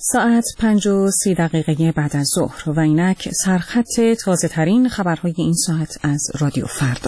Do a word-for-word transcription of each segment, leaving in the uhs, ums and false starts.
ساعت پنج و سی دقیقه بعد از ظهر و اینک سرخط تازه ترین خبرهای این ساعت از رادیو فردا.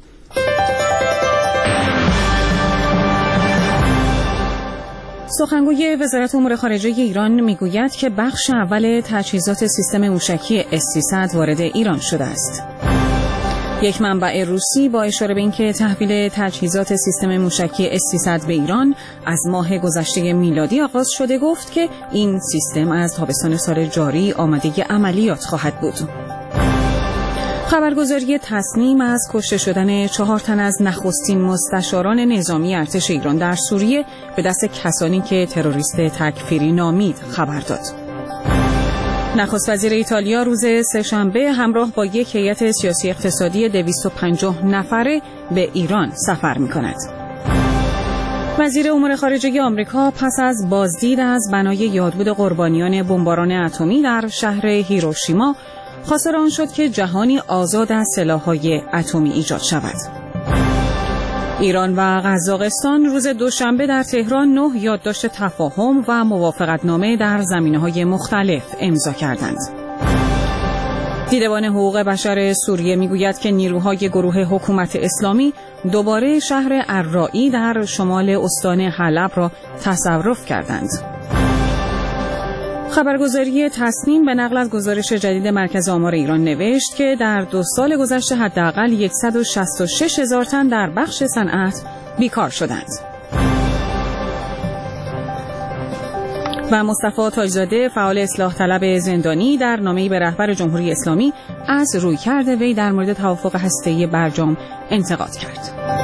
سخنگوی وزارت امور خارجه ایران میگوید که بخش اول تجهیزات سیستم موشکی اس سیصد وارد ایران شده است. یک منبع روسی با اشاره به اینکه تحویل تجهیزات سیستم موشکی اس سیصد به ایران از ماه گذشته میلادی آغاز شده گفت که این سیستم از تابستان سال جاری آماده عملیات خواهد بود. خبرگزاری تصنیم از کشته شدن چهار تن از نخستین مستشاران نظامی ارتش ایران در سوریه به دست کسانی که تروریست تکفیری نامید خبر داد. نخست وزیر ایتالیا روز سه‌شنبه همراه با یک هیئت سیاسی اقتصادی دویست و پنجاه نفره به ایران سفر می‌کند. وزیر امور خارجه آمریکا پس از بازدید از بنای یادبود قربانیان بمباران اتمی در شهر هیروشیما خواستار آن شد که جهانی آزاد از سلاح‌های اتمی ایجاد شود. ایران و قزاقستان روز دوشنبه در تهران نه یادداشت تفاهم و موافقتنامه در زمینه‌های مختلف امضا کردند. دیدبان حقوق بشر سوریه میگوید که نیروهای گروه حکومت اسلامی دوباره شهر الرایی در شمال استان حلب را تصرف کردند. خبرگزاری تصنیم به نقل از گزارش جدید مرکز آمار ایران نوشت که در دو سال گذشته حداقل صد و شصت و شش هزار تن در بخش صنعت بیکار شدند. و مصطفی تاجزاده فعال اصلاح طلب زندانی در نامه‌ای به رهبر جمهوری اسلامی از رویکرد وی در مورد توافق هسته‌ای برجام انتقاد کرد.